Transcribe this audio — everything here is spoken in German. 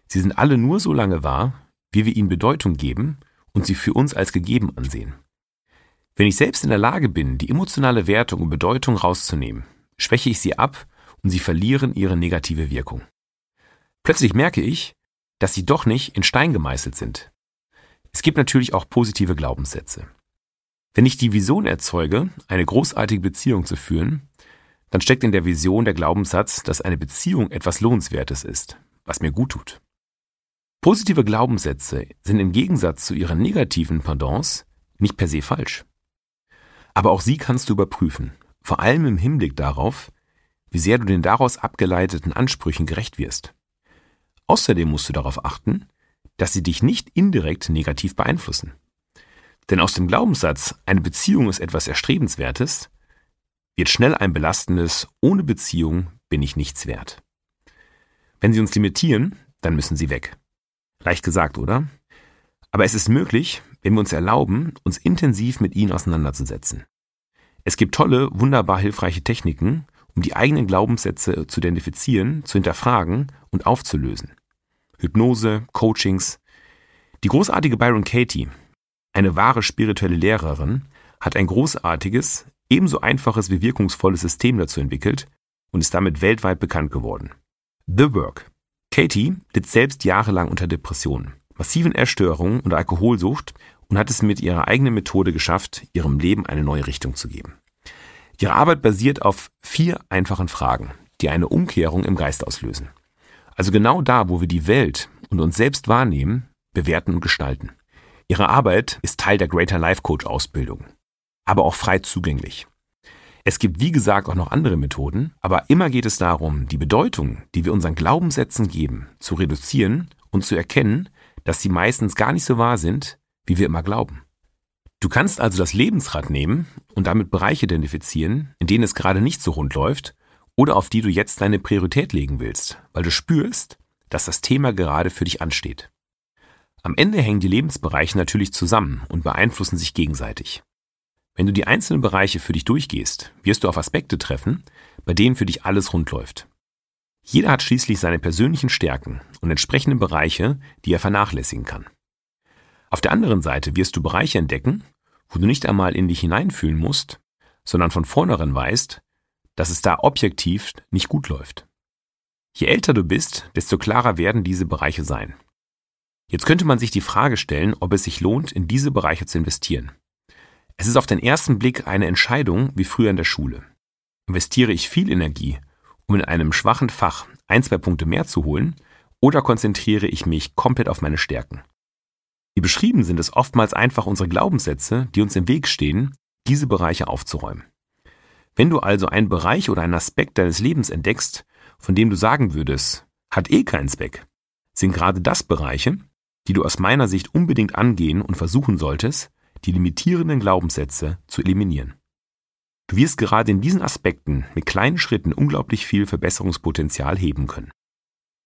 Sie sind alle nur so lange wahr, wie wir ihnen Bedeutung geben und sie für uns als gegeben ansehen. Wenn ich selbst in der Lage bin, die emotionale Wertung und Bedeutung rauszunehmen, schwäche ich sie ab und sie verlieren ihre negative Wirkung. Plötzlich merke ich, dass sie doch nicht in Stein gemeißelt sind. Es gibt natürlich auch positive Glaubenssätze. Wenn ich die Vision erzeuge, eine großartige Beziehung zu führen, dann steckt in der Vision der Glaubenssatz, dass eine Beziehung etwas Lohnenswertes ist, was mir gut tut. Positive Glaubenssätze sind im Gegensatz zu ihren negativen Pendants nicht per se falsch. Aber auch sie kannst du überprüfen, vor allem im Hinblick darauf, wie sehr du den daraus abgeleiteten Ansprüchen gerecht wirst. Außerdem musst du darauf achten, dass sie dich nicht indirekt negativ beeinflussen. Denn aus dem Glaubenssatz, eine Beziehung ist etwas Erstrebenswertes, wird schnell ein belastendes, ohne Beziehung bin ich nichts wert. Wenn sie uns limitieren, dann müssen sie weg. Leicht gesagt, oder? Aber es ist möglich, wenn wir uns erlauben, uns intensiv mit ihnen auseinanderzusetzen. Es gibt tolle, wunderbar hilfreiche Techniken, um die eigenen Glaubenssätze zu identifizieren, zu hinterfragen und aufzulösen. Hypnose, Coachings. Die großartige Byron Katie, eine wahre spirituelle Lehrerin, hat ein großartiges, ebenso einfaches wie wirkungsvolles System dazu entwickelt und ist damit weltweit bekannt geworden. The Work. Katie litt selbst jahrelang unter Depressionen, massiven Essstörungen und Alkoholsucht und hat es mit ihrer eigenen Methode geschafft, ihrem Leben eine neue Richtung zu geben. Ihre Arbeit basiert auf 4 einfachen Fragen, die eine Umkehrung im Geist auslösen. Also genau da, wo wir die Welt und uns selbst wahrnehmen, bewerten und gestalten. Ihre Arbeit ist Teil der Greater Life Coach Ausbildung, aber auch frei zugänglich. Es gibt wie gesagt auch noch andere Methoden, aber immer geht es darum, die Bedeutung, die wir unseren Glaubenssätzen geben, zu reduzieren und zu erkennen, dass sie meistens gar nicht so wahr sind, wie wir immer glauben. Du kannst also das Lebensrad nehmen und damit Bereiche identifizieren, in denen es gerade nicht so rund läuft oder auf die du jetzt deine Priorität legen willst, weil du spürst, dass das Thema gerade für dich ansteht. Am Ende hängen die Lebensbereiche natürlich zusammen und beeinflussen sich gegenseitig. Wenn du die einzelnen Bereiche für dich durchgehst, wirst du auf Aspekte treffen, bei denen für dich alles rund läuft. Jeder hat schließlich seine persönlichen Stärken und entsprechende Bereiche, die er vernachlässigen kann. Auf der anderen Seite wirst du Bereiche entdecken, wo du nicht einmal in dich hineinfühlen musst, sondern von vornherein weißt, dass es da objektiv nicht gut läuft. Je älter du bist, desto klarer werden diese Bereiche sein. Jetzt könnte man sich die Frage stellen, ob es sich lohnt, in diese Bereiche zu investieren. Es ist auf den ersten Blick eine Entscheidung wie früher in der Schule. Investiere ich viel Energie, um in einem schwachen Fach 1-2 Punkte mehr zu holen, oder konzentriere ich mich komplett auf meine Stärken? Wie beschrieben sind es oftmals einfach unsere Glaubenssätze, die uns im Weg stehen, diese Bereiche aufzuräumen. Wenn du also einen Bereich oder einen Aspekt deines Lebens entdeckst, von dem du sagen würdest, hat eh keinen Zweck, sind gerade das Bereiche, die du aus meiner Sicht unbedingt angehen und versuchen solltest, die limitierenden Glaubenssätze zu eliminieren. Du wirst gerade in diesen Aspekten mit kleinen Schritten unglaublich viel Verbesserungspotenzial heben können.